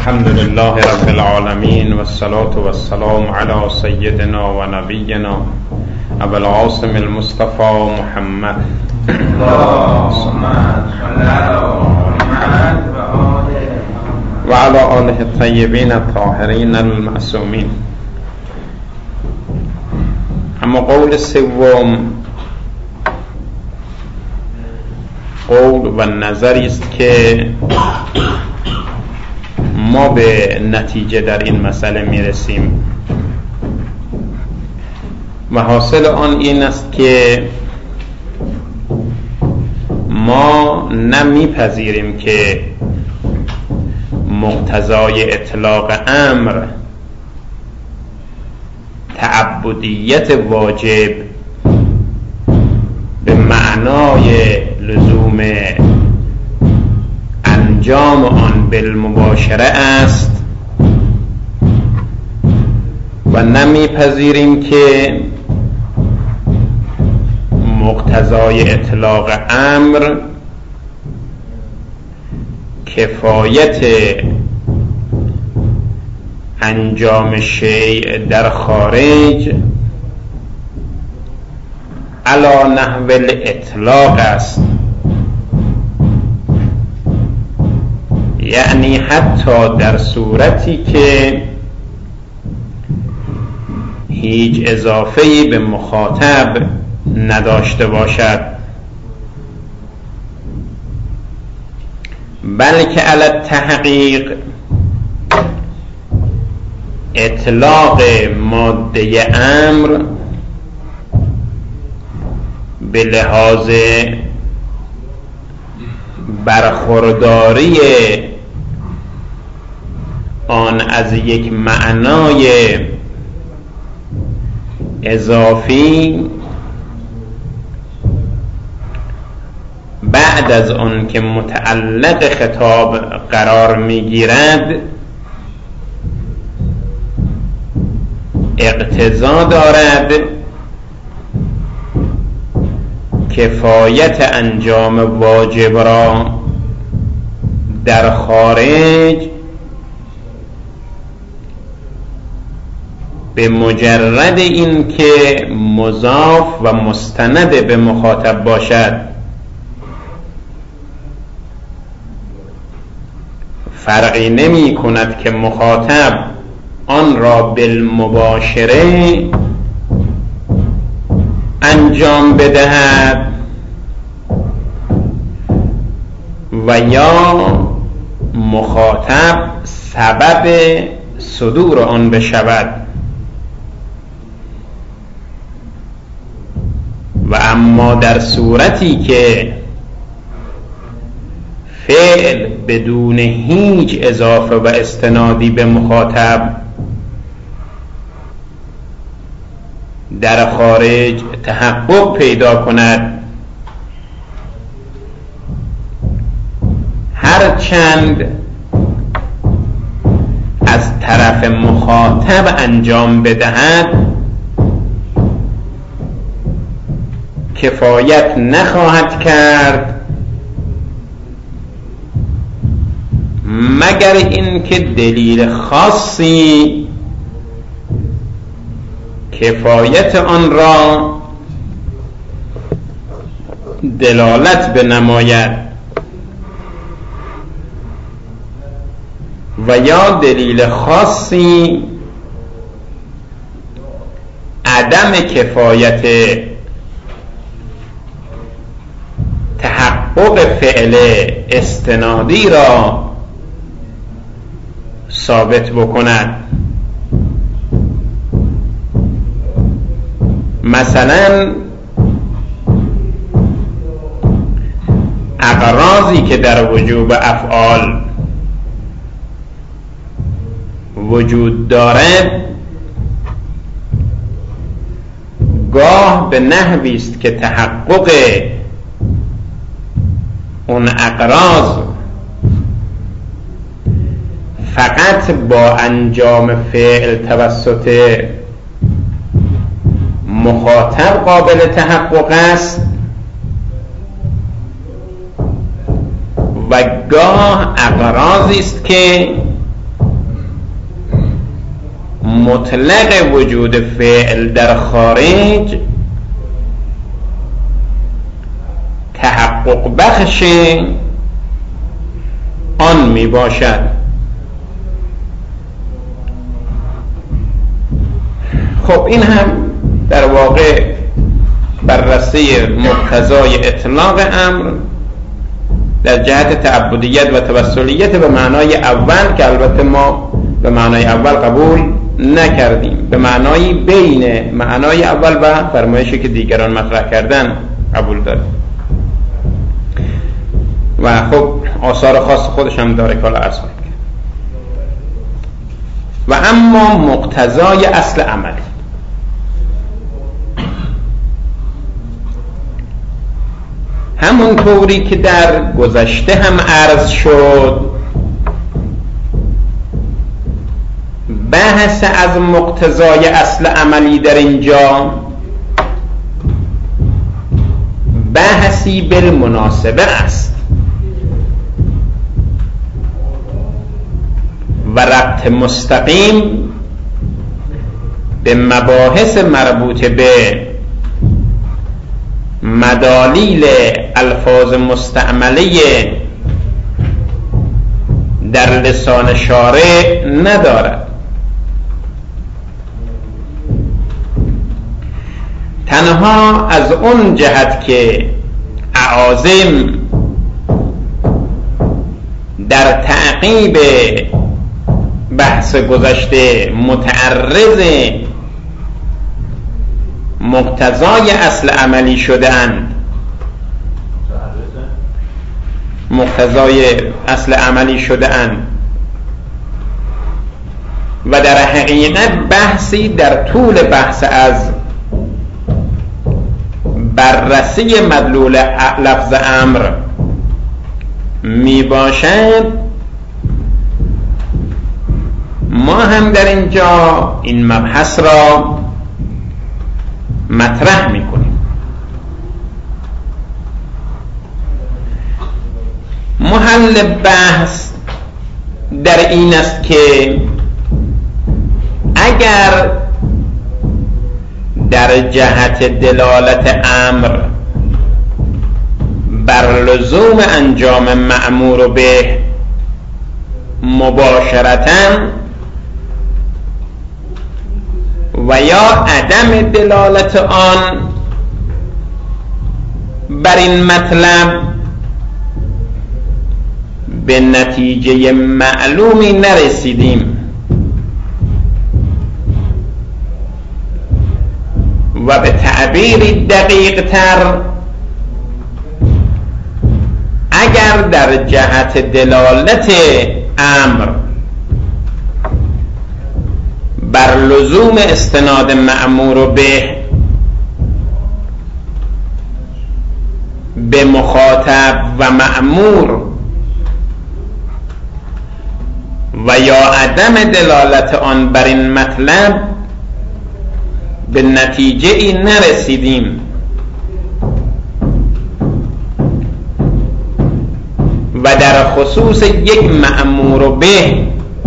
الحمد لله رب العالمين والصلاة والسلام على سيدنا ونبينا أبي العاصم المصطفى محمد اللهم صل على محمد وعلى آله الطيبين الطاهرين المعصومين. اما قول سوم قول و نظری است که ما به نتیجه در این مسئله میرسیم و حاصل آن این است که ما نمیپذیریم که مقتضای اطلاق امر تعبدیت واجب به معنای لزوم انجام آن بالمباشره است و نمیپذیریم که مقتضای اطلاق امر کفایت انجام شیء در خارج علی نحو الاطلاق است، یعنی حتی در صورتی که هیچ اضافه‌ای به مخاطب نداشته باشد، بلکه علی التحقیق اطلاق ماده امر به لحاظ برخورداری آن از یک معنای اضافی بعد از آن که متعلق خطاب قرار میگیرد اقتضا دارد کفایت انجام واجب را در خارج به مجرد این که مضاف و مستند به مخاطب باشد، فرقی نمی کند که مخاطب آن را بالمباشره انجام بدهد و یا مخاطب سبب صدور آن بشود. و اما در صورتی که فعل بدون هیچ اضافه و استنادی به مخاطب در خارج تحقق پیدا کند، هرچند از طرف مخاطب انجام بدهد کفایت نخواهد کرد مگر اینکه دلیل خاصی کفایت آن را دلالت بنماید و یا دلیل خاصی عدم کفایت تحقق فعل استنادی را ثابت بکند. مثلا اغراضی که در وجوب افعال وجود دارد گاه به نحوی است که تحقق اون اغراض فقط با انجام فعل توسط مخاطب قابل تحقق است و گاه اغراضی است که مطلق وجود فعل در خارج تحقق بخش آن می باشد. خب این هم در واقع بررسی مقتضای اطلاق امر در جهت تعبدیت و توسلیت به معنای اول، که البته ما به معنای اول قبول نکردیم، به معنای بین معنای اول و فرمایشی که دیگران مطرح کردن قبول داریم و خب آثار خاص خودش هم داره که عرض کنیم. و اما مقتضای اصل عملی، همون طوری که در گذشته هم عرض شد، بحث از مقتضای اصل عملی در اینجا بحثی بالمناسبه است و ربط مستقیم به مباحث مربوط به مدالیل الفاظ مستعمله در لسان شارع ندارد. تنها از اون جهت که اعاظم در تعقیب بحث گذشته متعرض مقتضای اصل عملی شدند، مقتضای اصل عملی شدند و در حقیقت بحثی در طول بحث از بررسی مدلول لفظ امر می باشد، ما هم در اینجا این مبحث را مطرح می کنیم. محل بحث در این است که اگر در جهت دلالت امر بر لزوم انجام مأمور به مباشرتاً و یا عدم دلالت آن بر این مطلب به نتیجه معلومی نرسیدیم و به تعبیری دقیق تر اگر در جهت دلالت امر بر لزوم استناد مأمور به مخاطب و مأمور و یا عدم دلالت آن بر این مطلب به نتیجه ای نرسیدیم و در خصوص یک مأمور به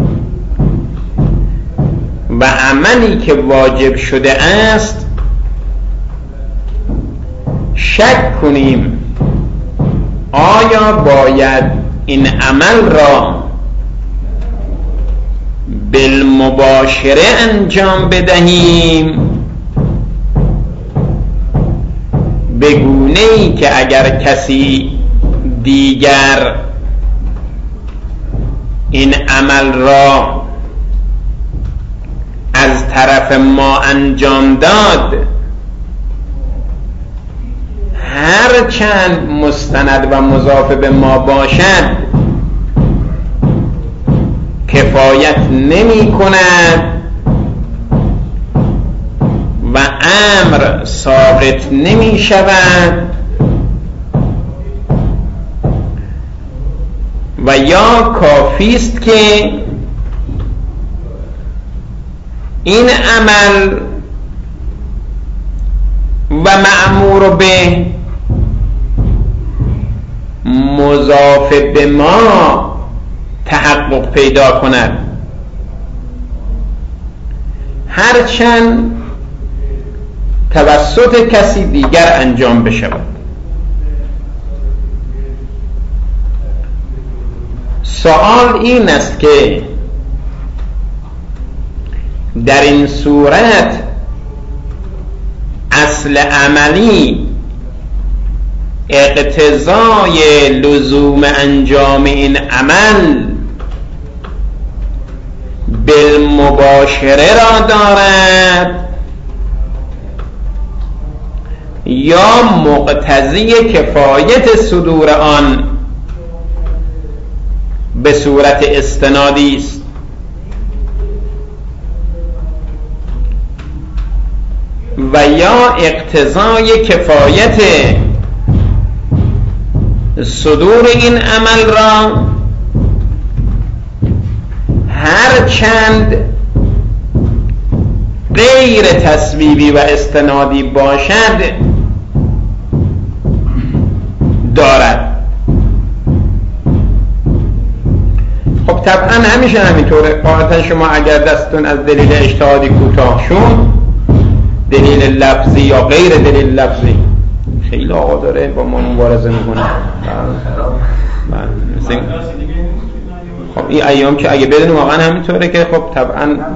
و عملی که واجب شده است شک کنیم آیا باید این عمل را بالمباشره انجام بدهیم به گونه‌ای که اگر کسی دیگر این عمل را از طرف ما انجام داد هر چند مستند و مضاف به ما باشد کفایت نمی کند و امر ثابت نمی شود و یا کافی است که این عمل و مأمور به مضاف به ما تحقق پیدا کند هرچند توسط کسی دیگر انجام بشود. سوال این است که در این صورت اصل عملی اقتضای لزوم انجام این عمل بالمباشره را دارد یا مقتضی کفایت صدور آن به صورت استنادی است؟ و یا اقتضای کفایت صدور این عمل را هر چند غیر تسبیبی و استنادی باشد دارد. خب طبعا همیشه همینطوره. قاعدتا شما اگر دستتون از دلیل اجتهادی کوتاه شد، دلیل لفظی یا غیر دلیل لفظی، خیلی آقا داره با ما مبارزه میکنه. خب این ایام که اگه بدونیم واقعا همینطوره که خب طبعا همون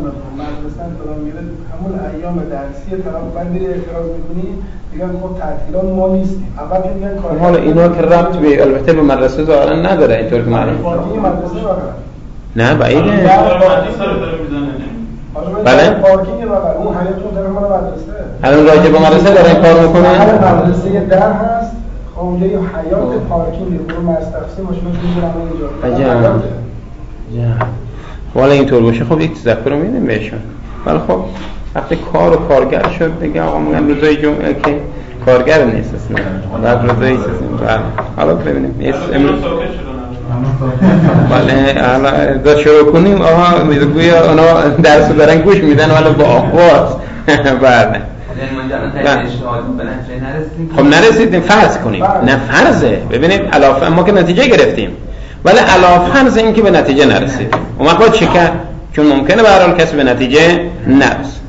ایام درسی طرف بندی اعتراض میکنی میگن خب تعطیلات ما نیستیم. اول که میگن کار حالا اینا که ربط به البته به مدرسه ظاهرا نداره اینطور که معلومه. نه بعیده. بله. پارکینگ بغل اون حیاطون طرف مال مدرسه. الان راجع به مدرسه داره این کار میکنه. مدرسه در هست. خونه حیاط پارکینگ رو مستقسی ماشینا میذارن اینجا. عجب. والا اینطور باشه خب یک تذکر رو میدیم بهشون. ولی خب وقتی کار و کارگر شد دیگه آقا میگن روزای جمعه که کارگر نیست اصلا. بعد روزای چیزی. حالا ببینیم. امروز بله حالا دا شروع کنیم. آها میگویا اونا درس دارن گوش میدن ولی با آواز. بله. خب نرسیدیم فرض کنیم. نه فرضه. ببینید علاوه ما که نتیجه گرفتیم. ولی علاوه فرض این که به نتیجه نرسیدیم. اون وقت چه کرد؟ چون ممکنه به هر حال کسی به نتیجه نرسه.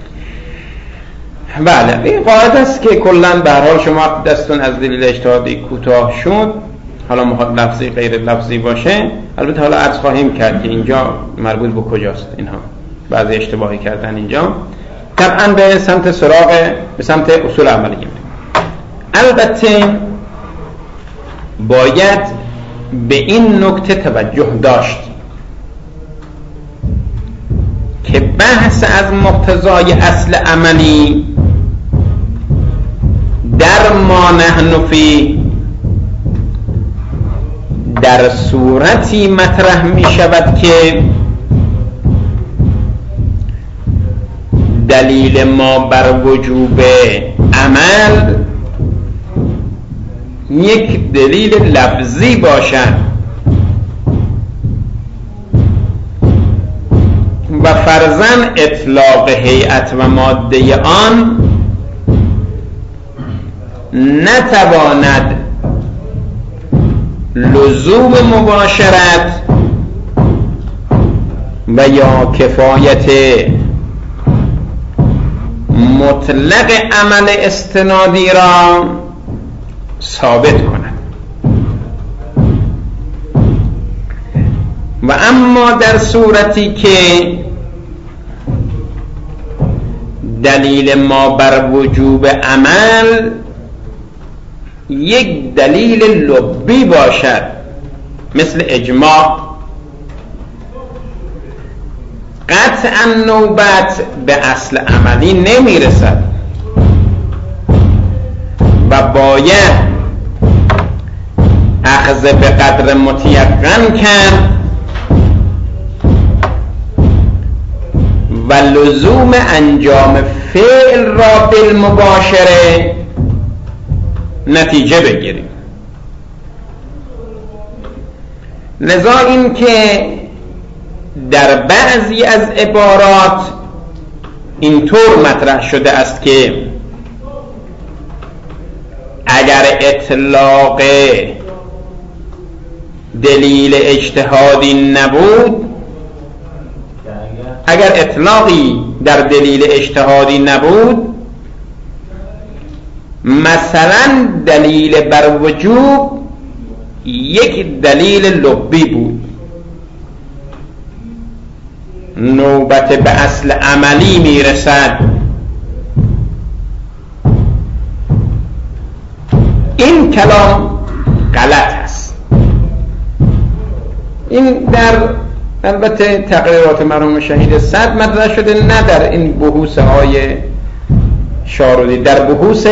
بله این قاعده است که کلا به هر حال شما دستون از دلیل اجتهادی کوتاه شد، حالا میخواد لفظی غیر لفظی باشه، البته حالا عرض خواهیم کرد که اینجا مربوط به کجاست. اینها بعضی اشتباهی کردن اینجا. طبعا به سمت اصول عملی. البته باید به این نکته توجه داشت که بحث از مقتضای اصل عملی در ما نحن فی در صورتی مطرح می شود که دلیل ما بر وجوب عمل یک دلیل لفظی باشد و فرضاً اطلاق هیئت و ماده آن نتواند لزوم مباشرت و یا کفایت مطلق عمل استنادی را ثابت کند. و اما در صورتی که دلیل ما بر وجوب عمل یک دلیل لبی باشد مثل اجماع، قطعا نوبت به اصل عملی نمیرسد و باید اخذ به قدر متیقن کرد و لزوم انجام فعل را بالمباشره نتیجه بگیریم. لذا این که در بعضی از عبارات اینطور مطرح شده است که اگر اطلاق دلیل اجتهادی نبود اگر اطلاقی در دلیل اجتهادی نبود، مثلا دلیل بر وجوب یک دلیل لبی بود، نوبت به اصل عملی میرسد، این کلام غلط است. این در البته تقریرات مرحوم شهید صدر مطرح شده، نه در این بحوث آیه شارودی، در بحوث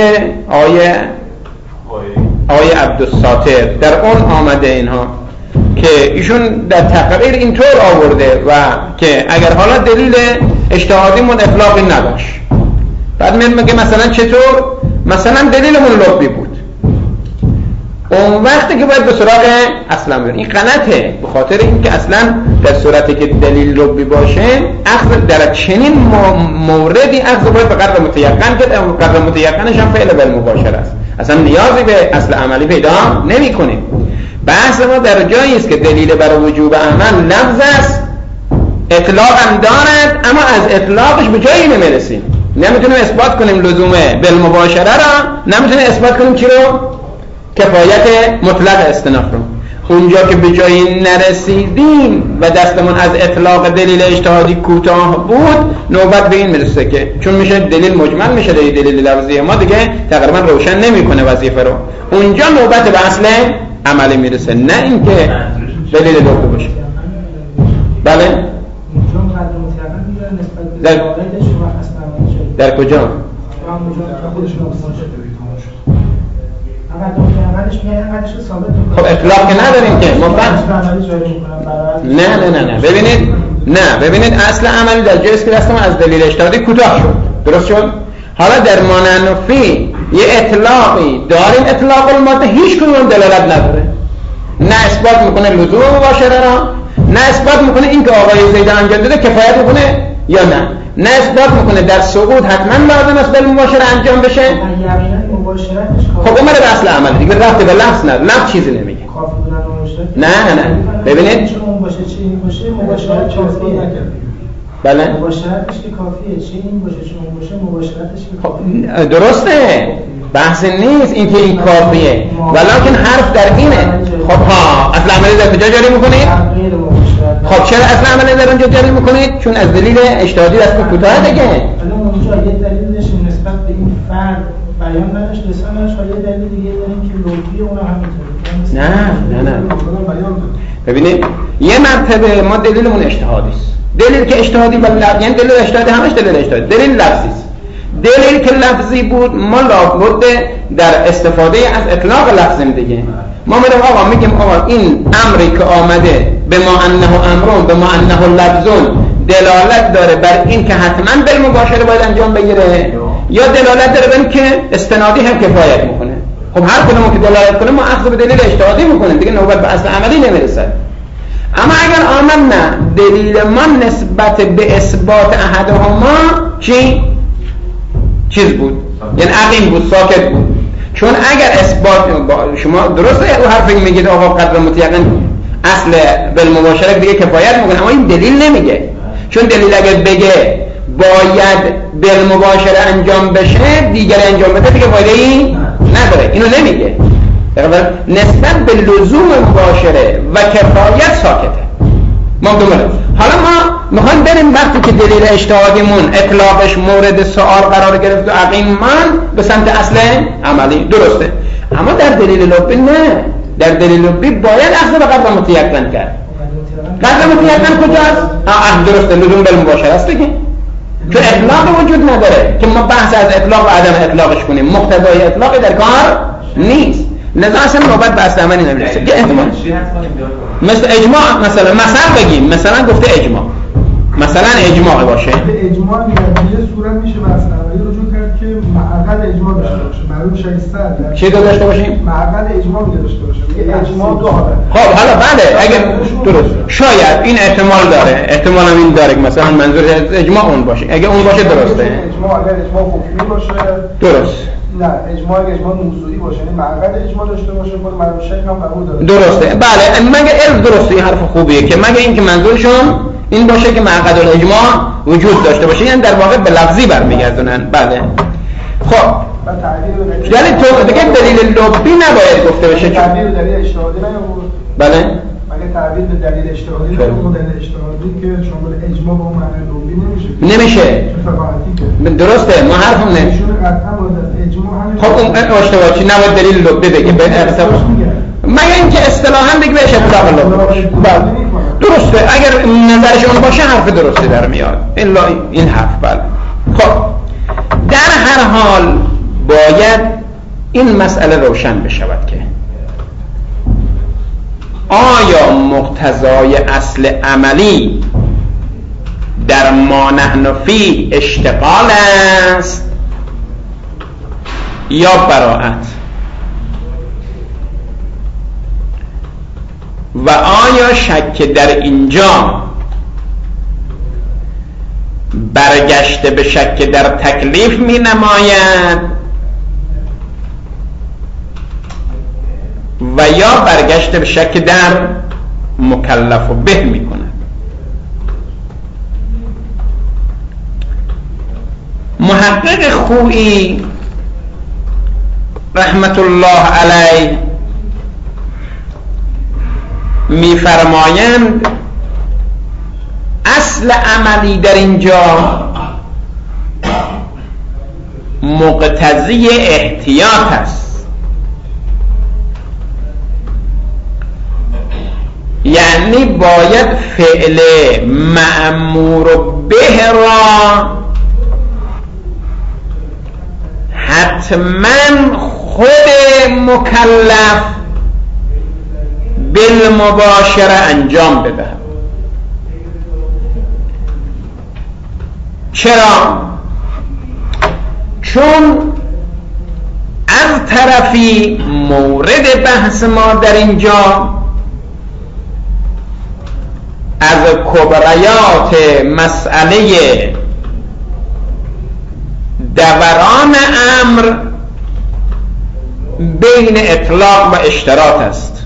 آیه عبدالساتر در اون آمده اینها که ایشون در تقریر اینطور آورده و که اگر حالا دلیل اجتهادیمون اطلاقی نداشت، بعد میگه مثلا چطور؟ مثلا دلیلمون لبی بود، اون وقتی که باید به سراغ اصلا بریم. این غلطه، به خاطر اینکه اصلا در صورتی که دلیل لبی باشه اخذ در چنین موردی اخذ باید به قدر متیقن که قدر متیقنش هم فعل بالمباشر است، اصلا نیازی به اصل عملی پیدا نمی کنیم. بحث ما در جایی است که دلیل برای وجوب عمل لفظ است، اطلاق هم دارد، اما از اطلاقش به جایی نمیرسیم، نمیتونیم اثبات کنیم لزوم بالمباشره را، نمیتونیم اثبات کنیم چی رو؟ کفایت مطلق استناف رو. اونجا که به جایی نرسیدیم و دستمون از اطلاق دلیل اجتهادی کوتاه بود، نوبت به این میرسه که چون میشه دلیل مجمل میشه دلیل لفظی ما دیگه تقریبا روشن نمیکنه وظیفه رو، اونجا نوبت به اصل عملی میرسه، نه اینکه دلیل لفظی باشه. بله در کجا؟ خب اطلاق که نداریم که نه ببینید اصل عملی در جایی است که دستمون از دلیل اجتهادی کوتاه شد، درست شد؟ حالا در مانعنفی یه اطلاقی داریم، اطلاق الماده هیچ کدوم دلالت نداره، نه اثبات میکنه لزوم مباشره را، نه اثبات میکنه این که آقای زید انجام داده کفایت میکنه یا نه اثبات میکنه در سقوط حتما لازم است بالمباشره انجام بشه. خب اومده به اصل عمل دیگه، رفته به لفظ نه، لفظ چیزی نمیگه. نه ببینید چون اون باشه چه این باشه مباشرت کافیه. بله مباشرتش که کافیه، چه این باشه چون اون باشه مباشرتش که کافیه. درسته، بحث نیست این که این کافیه، ولکن حرف در اینه. خب ها اصل عملی در کجا جاری میکنید؟ خب چرا اصل عملی در اونجا جاری میکنید؟ چون از دلیل اجتهادی دست کوتاه دیگه. حالا اونجا یه دلیلش نسبت به این فرد بیان نداشت، لسانش یه دلیل دیگه داریم که لوحی اونا همینطوره. نه ببینید یه مرتبه ما دلیلمون اجتهادی است، دلیل که اجتهادی یعنی دلیل اجتهادی همش دلیل اجتهادی، دلیل لفظی است. دلیل که لفظی بود ما لابد در استفاده از اطلاق لفظیم دیگه. ما میگیم آقا این امری که آمده به ما انه امرون به ما انه لفظون دلالت داره بر این که حتما بالمباشره باید انجام بگیره، یا دلالت داره بر این که استنادی هم کفایت میکنه. خب هر کدومو که دلالت کنه ما اخذ به دلیل اجتهادی میکنیم دیگه، نوبت به اصل عملی نمیرسه. اما اگر آمد نه دلیل ما نسبت به اثبات احدهما چیز بود، یعنی عقیم بود، ساکت بود. چون اگر اثبات شما درسته او حرفی میگید آقا قدر متیقن اصل بالمباشره دیگه کفایت میکنه، اما این دلیل نمیگه. چون دلیل اگر بگه باید بالمباشره انجام بشه دیگر انجام بده دیگه فایده‌ای نداره، اینو نمیگه. نسبت به لزوم مباشره و کفایت ساکته. ما حالا ما میخوایم بریم وقتی که دلیل اجتهادیمون اطلاقش مورد سؤال قرار گرفت و عقیم من به سمت اصل عملی، درسته. اما در دلیل لبی نه، در دلیل لبی باید اخذ به قدر متیقن کرد. قدر متیقن کجاست؟ درسته، لزوم بالمباشره است دیگه، چون اطلاق وجود نداره که ما بحث از اطلاق و عدم اطلاقش کنیم، مقتضای اطلاقی در کار نیست، لذا اصلا نوبت به اصل عملی نمیرسه. مثل اجماع مثلا بگیم، مثلا گفته اجماع، مثلا اجماع باشه، اجماع یه صورت میشه به اصل عملی رجوع کرد که معقد اجماع داشته باشه. معلوم شایسته چی داشته باشیم؟ معقد اجماع داشته باشه. اجماع دو حالت. خب حالا بله، اگر درست شاید این احتمال داره، احتمال هم این داره که مثلا منظور اجماع اون باشه، اگه اون باشه درسته. اجماع اگر اجماع حکمی باشه درست، نه اجماع موضوعی باشه، یعنی معقد اجماع داشته باشه، خود معلوم شیخ هم قبول داره. درسته، بله، مگه علم درسته، این حرف خوبیه که مگه این که منظورشون این باشه که معقد الاجماع وجود داشته باشه، یعنی در واقع به لفظی برمیگردونن. بله خب یعنی تو دیگه دلیل لبی نباید گفته بشه، تعبیر دلیل اجتهادی نیاورد. بله مگه تعبیر به دلیل اجتهادی اون دلیل اجتهادی که شامل اجماع با معنی لبی نمیشه درسته، ما حرفم نه خب اون اشتباهی نباید دلیل لبی بگه به ارتباط مگه اینکه اصطلاحاً بگه بهش اطلاق لبی درسته، اگر نظرش اون باشه حرف درستی در میاد الا این حرف. بله خب در هر حال باید این مسئله روشن بشود که آیا مقتضای اصل عملی در ما نحن فی اشتغال است یا براءت، و آیا شک در اینجا برگشته به شک در تکلیف می نماید و یا برگشته به شک در مکلف و به می کند. محقق خویی رحمت الله علیه می فرمایند اصل عملی در اینجا مقتضی احتیاط است، یعنی باید فعل مأمور به را حتما خود مکلف بالمباشره انجام بدهد. چرا؟ چون از طرفی مورد بحث ما در اینجا از کبریات مسئله دوران امر بین اطلاق و اشتراط است.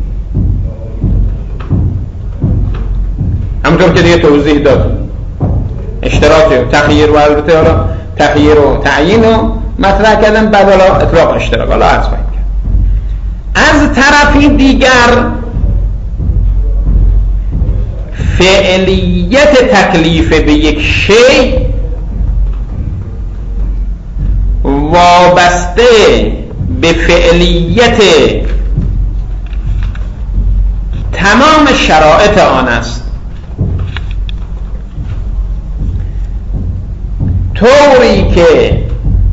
همونطور که دیگه توضیح داد اشتراط و تخییر و البته حالا تخییر و تعیین و مطرح کردن، بعد حالا اطلاق و اشتراک حالا عرض کنیم. از طرفی دیگر فعلیت تکلیف به یک شیء وابسته به فعلیت تمام شرایط آن است، طوری که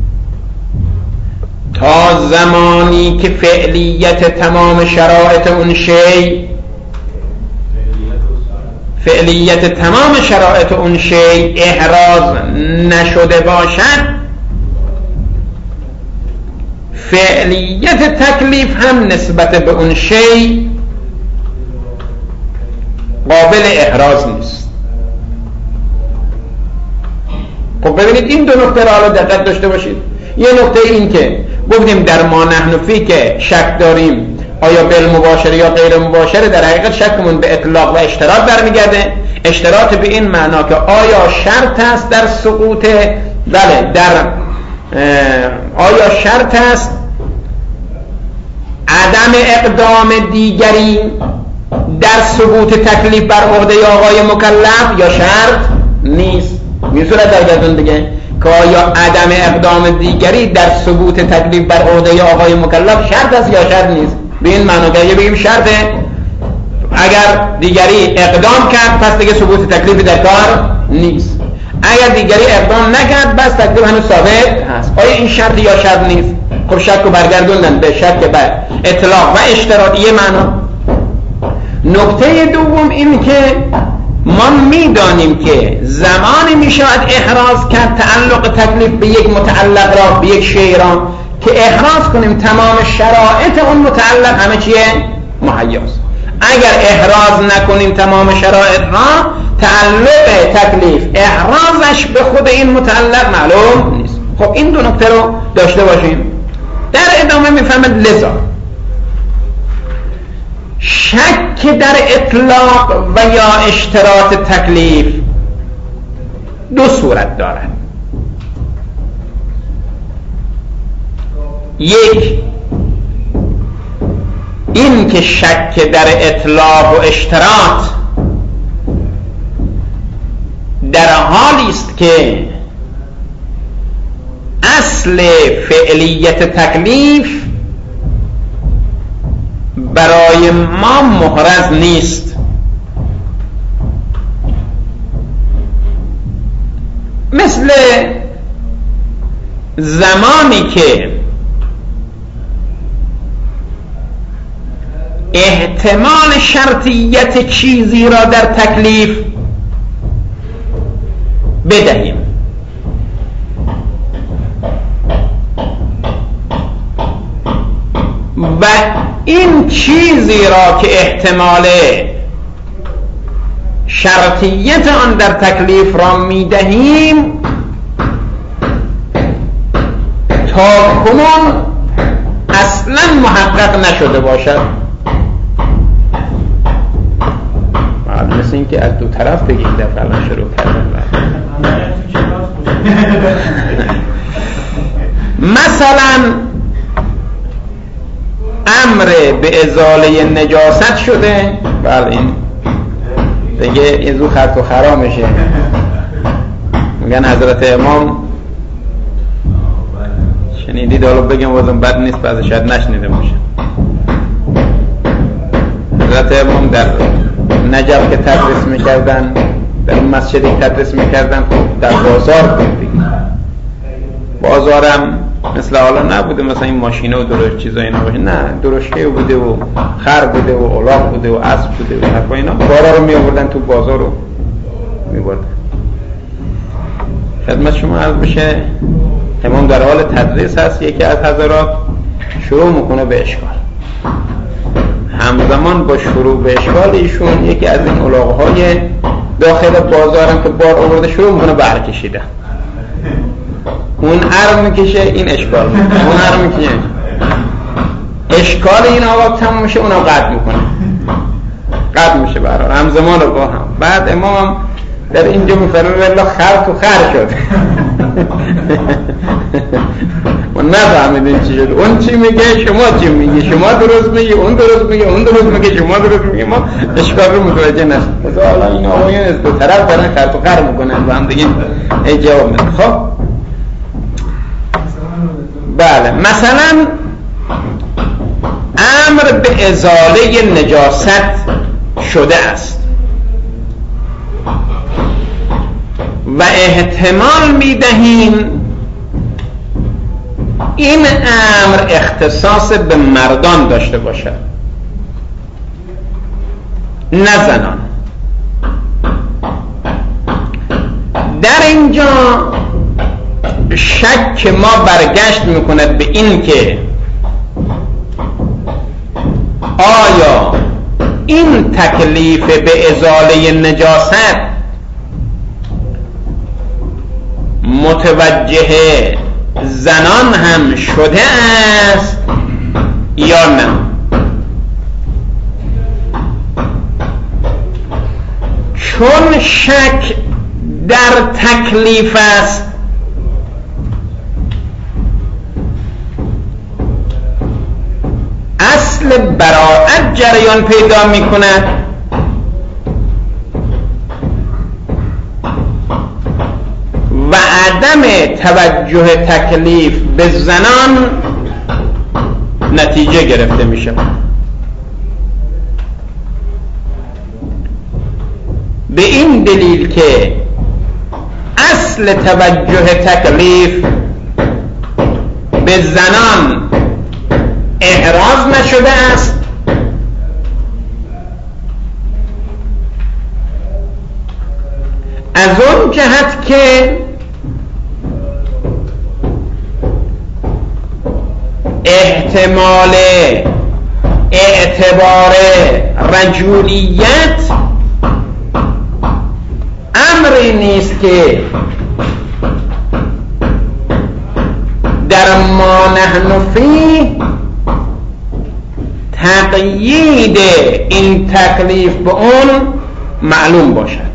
تا زمانی که فعلیت تمام شرایط اون شیء احراز نشده باشد، فعلیت تکلیف هم نسبت به اون شیء قابل احراز نیست. خب ببینید این دو نکته را حالا دقت داشته باشید. یه نکته این که گفتیم در ما نحن فی که شک داریم آیا بالمباشر یا غیر مباشر، در حقیقت شکمون به اطلاق و اشتراط برمیگرده. اشتراط به این معنا که آیا شرط است در سقوط، بله آیا شرط است عدم اقدام دیگری در ثبوت تکلیف بر عهده آقای مکلف یا شرط نیست. می‌صورت در گردون دیگه که آیا عدم اقدام دیگری در ثبوت تکلیف بر عهده آقای مکلف شرط است یا شرط نیست. به این معنی که بگیم شرطه، اگر دیگری اقدام کرد پس دیگه ثبوت تکلیف در کار نیست، اگر دیگری اقدام نکرد بس تکلیف هنوز ثابت هست. آیا این شرط یا شرط نیست؟ خب شک رو برگردوندن به شک بر اطلاق و اشتراط. یه معنا. نکته دوم این که ما میدانیم که زمانی میشود احراز کرد تعلق تکلیف به یک متعلق را، به یک شیء را، که احراز کنیم تمام شرایط اون متعلق همه چیه مهیاست. اگر احراز نکنیم تمام شرایط را، تعلق تکلیف احرازش به خود این متعلق معلوم نیست. خب این دو نکته رو داشته باشیم. در ادامه میفهمد لذا شک در اطلاق و یا اشتراط تکلیف دو صورت دارد. یک، این که شک در اطلاق و اشتراط در حالی است که اصل فعلیت تکلیف برای ما محرز نیست. مثل زمانی که احتمال شرطیت چیزی را در تکلیف بدهیم و این چیزی را که احتمال شرطیت آن در تکلیف را میدهیم تا کنون اصلا محقق نشده باشد. مثل این که از دو طرف بگیم دفعه الان شروع کردن. مثلا امر به ازاله نجاست شده، بله این دیگه این زو خرط و خرا میشه. میگن حضرت امام شنیدید، حالا بگم وزن بد نیست، بعد شاید نشنیده باشه. حضرت امام در نجف که تدریس میکردن، در این مسجدی تدریس میکردن، در بازار بود. بازارم مثل حالا نبوده مثلا این ماشینه و درشت چیزایی نباشه، نه درشکه بوده و خر بوده و الاغ بوده و اسب بوده و حرفا اینا. بارا رو می آوردن تو بازار رو می بردن. خدمت شما عرض بشه امام در حال تدریس هست، یکی از حضرات شروع میکنه به اشکال. همزمان با شروع به اشکال ایشون یکی از این الاغ‌های داخل بازارم که بار آورده شروع میکنه به ار کشیدن. اون ار میکشه، این اشکال میکنه، اون ار میکشه، اشکال این آقا تمام میشه، اونم قطع میکنه، قطع میشه برای همزمان رو با هم. بعد امام در اینجا میفرمه والله خر تو خر شد. ما نفهمیدیم چی شد، اون چی میگه شما چی میگی، شما درست میگی اون درست میگه، اون درست میگه شما درست میگی، ما اشکال رو متوجه نشد. مثلا الان این آقایون از دو طرف دارن خر تو خر میکنن با هم دیگه جواب میدن. خب بله، مثلا امر به ازاله نجاست شده است و احتمال میدهیم این امر اختصاص به مردان داشته باشد نه زنان. در اینجا شک ما برگشت میکند به این که آیا این تکلیف به ازاله نجاست متوجه زنان هم شده است یا نه. چون شک در تکلیف است اصل براءت جریان پیدا می کند و عدم توجه تکلیف به زنان نتیجه گرفته می شود. به این دلیل که اصل توجه تکلیف به زنان احراز نشده است، از اون جهت که احتمال اعتبار رجولیت امری نیست که در ما نحن فی تقیید این تکلیف به اون معلوم باشد.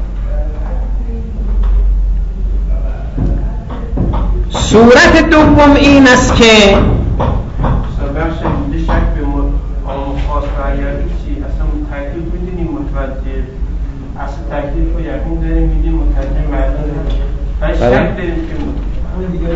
صورت دوم این است که بخش شک به مخواست و اگر چی اصلا تکلیف میدونیم متوجه اصل تکلیف رو یقین داریم میدیم متوجه مردم و شک داریم که همه دیگه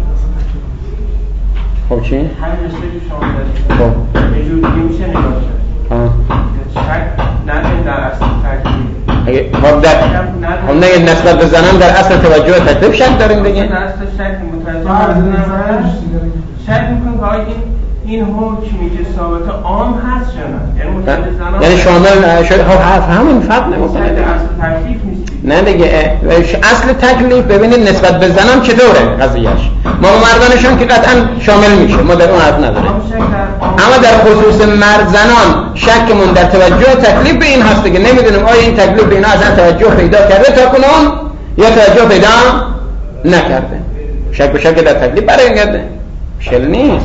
خب چی؟ همین مثل که شما دارید خب یه جور دیگه میشه نگاه شد شک نداریم در اصل تکلیف خب نه نسبت به زنان در اصل توجه تکلیف شک داریم دیگه؟ در اصل شک متوجه شک میکنیم که این حکمی که ثابت عام هست شنن یعنی شامل شد همین فرق نمیکنه اصل تکلیف نیست نه دیگه اصل تکلیف ببینید نسبت به زنان چطوره قضیهش ما مردانشون که قطعا شامل میشه ما در اون حرف نداریم اما در خصوص مرد زنان شکمون در توجه تکلیف به این هست که نمیدونیم آیا این تکلیف به اینا اصلا توجه پیدا کرده تا کنون یا توجه پیدا نکرده. شک به شک در تکلیف برمیگرده شل نیست.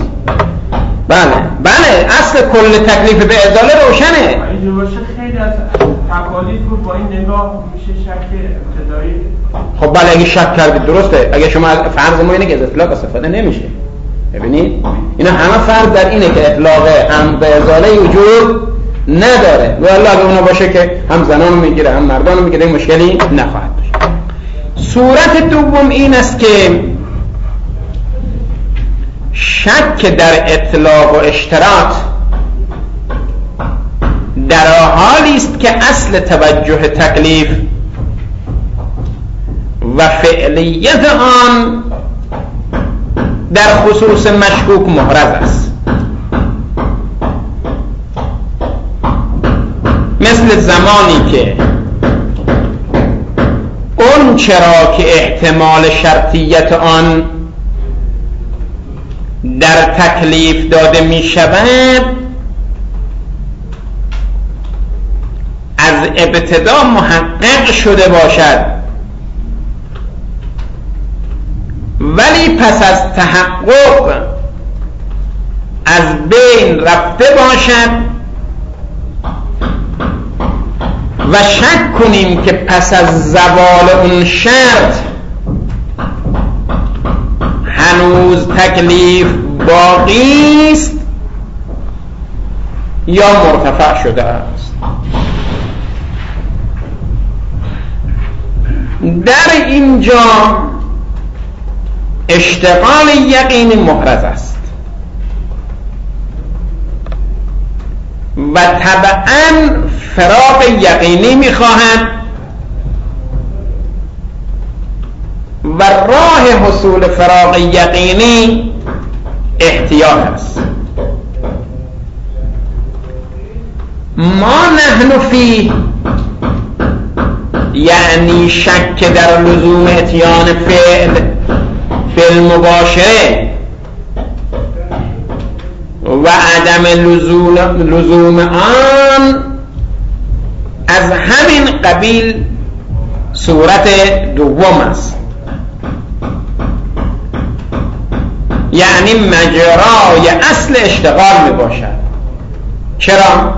بله اصل کل تکلیف به ازاله روشنه. اینجور باشه خیلی از تکالیف رو با این نگاه میشه شک ابتدایی. خب بله اگه شک کردید درسته. اگه شما فرض ما اینه که از اطلاق استفاده نمیشه. ببینید اینا همه فرض در اینه که اطلاق هم به ازاله وجود نداره و الله اگه اونا باشه که هم زنان میگیره هم مردان میگیره مشکلی نخواهد داشت. صورت دوم این است که شک در اطلاق و اشتراط در حالی است که اصل توجه تکلیف و فعلیت آن در خصوص مشکوک محرز است. مثل زمانی که اون چرا که احتمال شرطیت آن در تکلیف داده می شود از ابتدا محقق شده باشد ولی پس از تحقق از بین رفته باشد و شک کنیم که پس از زوال اون شرط هنوز تکلیف باقی است یا مرتفع شده است. در اینجا اشتغال یقینی محرز است و طبعاً فراق یقینی می‌خواهد و راه حصول فراق یقینی احتیاط است. ما نحن فی یعنی شک در لزوم اتیان فعل مباشره و عدم لزوم آن از همین قبیل صورت دوم است. یعنی مجرای اصل اشتغال می باشد. چرا؟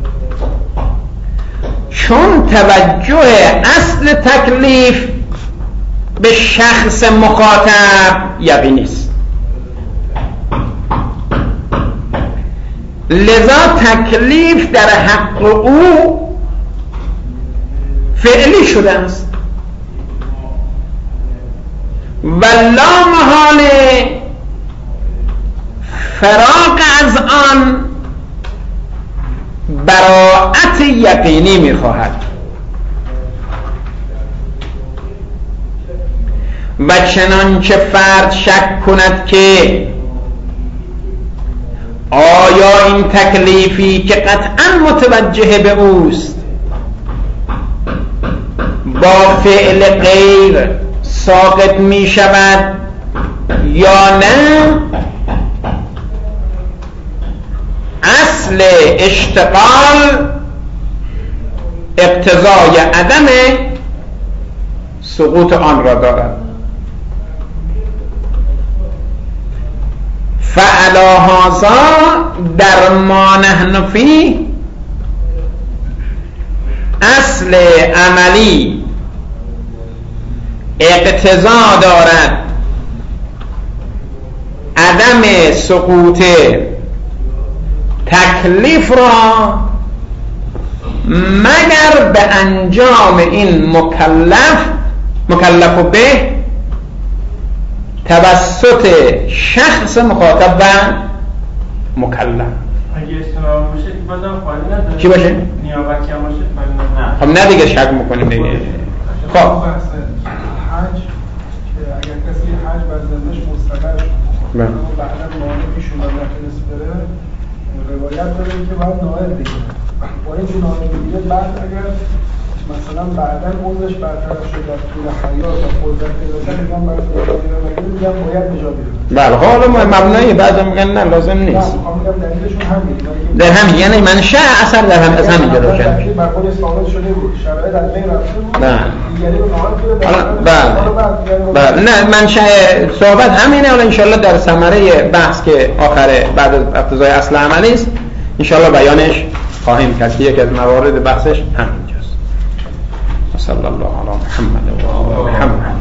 چون توجه اصل تکلیف به شخص مخاطب یقینی است، لذا تکلیف در حق او فعلی شده است و لا محاله فراق از آن براءت یقینی می‌خواهد و چنانچه فرد شک کند که آیا این تکلیفی که قطعاً متوجه به اوست با فعل غیر ساقط می شود یا نه، اصل اشتغال اقتضای عدم سقوط آن را دارد. فعلا هذا در ما نحن فیه اصل عملی اقتضا دارد عدم سقوط تکلیف را مگر به انجام این مکلف به توسط شخص مخاطب و مکلف. اگه استناد باشه بازم فایده نداره. چی باشه؟ نیابتی هم باشه فایده نداره. خب نه دیگه شک میکنیم دیگه. خب حج که اگر کسی حج بر زندش مستقر شد بعدا نائبی شد و نتونست بره، روایت داره که باید نائب بگیره. با اینکه نائب بگیره بعد اگر مثلا بعدا عضوش برطرف شد در طول حیات و قدرت ارادت میگن برای بگیره میگن باید به جا بیاره. بله حالا مبنای بعضا میگن نه لازم نیست. میگم دلیلشون همین در همین یعنی منشأ اثر در هم از همینجا روشن. بر خود ثابت شده بود. شرایط از بین رفته بود. نه. دیگری رو نهار بله. بله. نه منشأ صحبت همینه. حالا ان شاءالله در ثمره بحث که آخره بعد از اقتضای اصل عملی است ان شاءالله بیانش خواهیم کرد که یکی از موارد بحثش همینجاست. صلی الله علی محمد و آل محمد.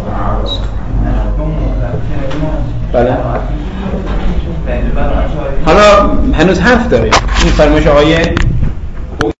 بله. حالا هنوز حرف داریم. این فرمایش آقای